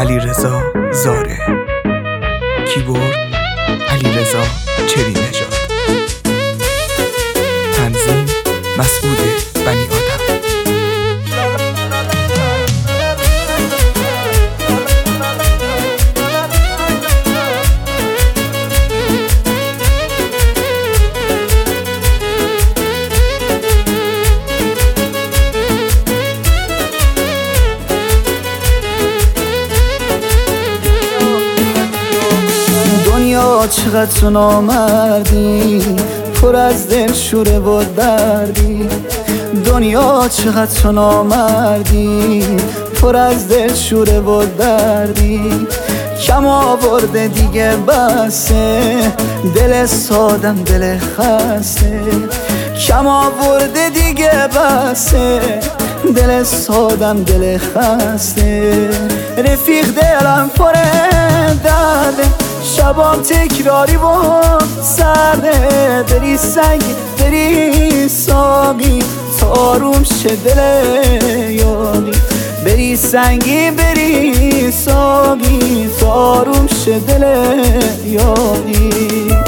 علیرضا زاره. کیبورد علیرضا چرینژاد. تنظیم مسعود بنی آدم. دنیا چقدر تو نامردی، پر از دل شوره و دردی. دنیا چقدر تو نامردی، پر از دل شوره و دردی. کم آورده دیگه بسه، دل سادم دل خسته. کم آورده دیگه بسه، دل سادم دل خسته. رفیق دلم پر درده، شبام تکراری و سرده. بری سنگی بری ساقی، تاروم شه دل یاری. بری سنگی بری ساقی، تاروم شه دل یاری.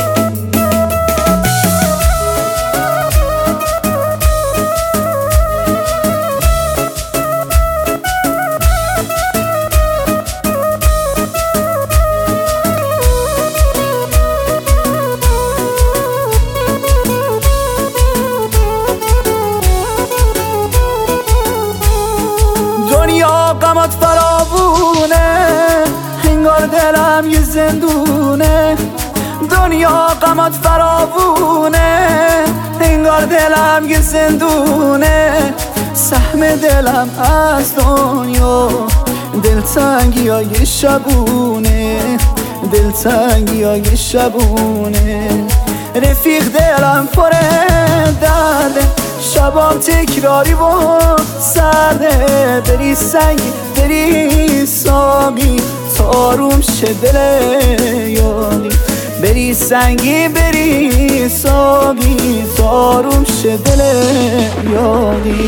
دنیا غمات فراوونه، انگار دلم یه زندونه. دنیا غمات فراوونه، انگار دلم یه زندونه. سهم دلم از دنیا، دلتنگی های شبونه. دلتنگی های شبونه. رفیق دلم پر درده، شبام تکراری و سرده. بری سنگی بری ساقی، تاروم شه دل یاری. بری سنگی بری ساقی، تاروم شه دل یاری.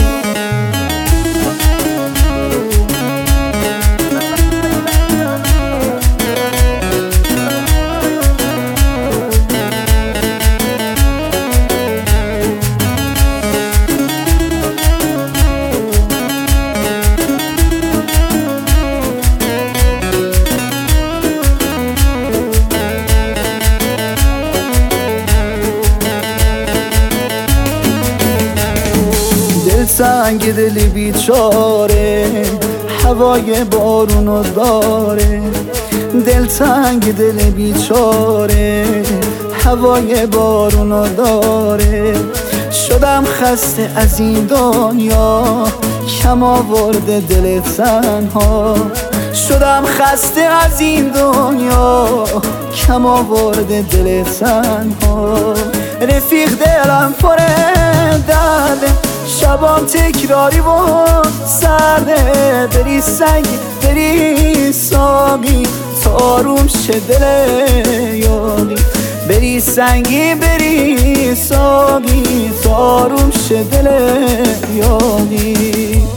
دلتنگ دل بیچاره، هوای بارونو داره. دلتنگ دل بیچاره، هوای بارونو داره. شدم خسته از این دنیا، کم آورده دل تنها. شدم خسته از این دنیا، کم آورده دل تنها. رفیق دلم پر درده، شبام تکراری و سرده. بری سنگی بری ساقی، تاروم شه دل یاری. بری سنگی بری ساقی، تاروم شه دل یاری.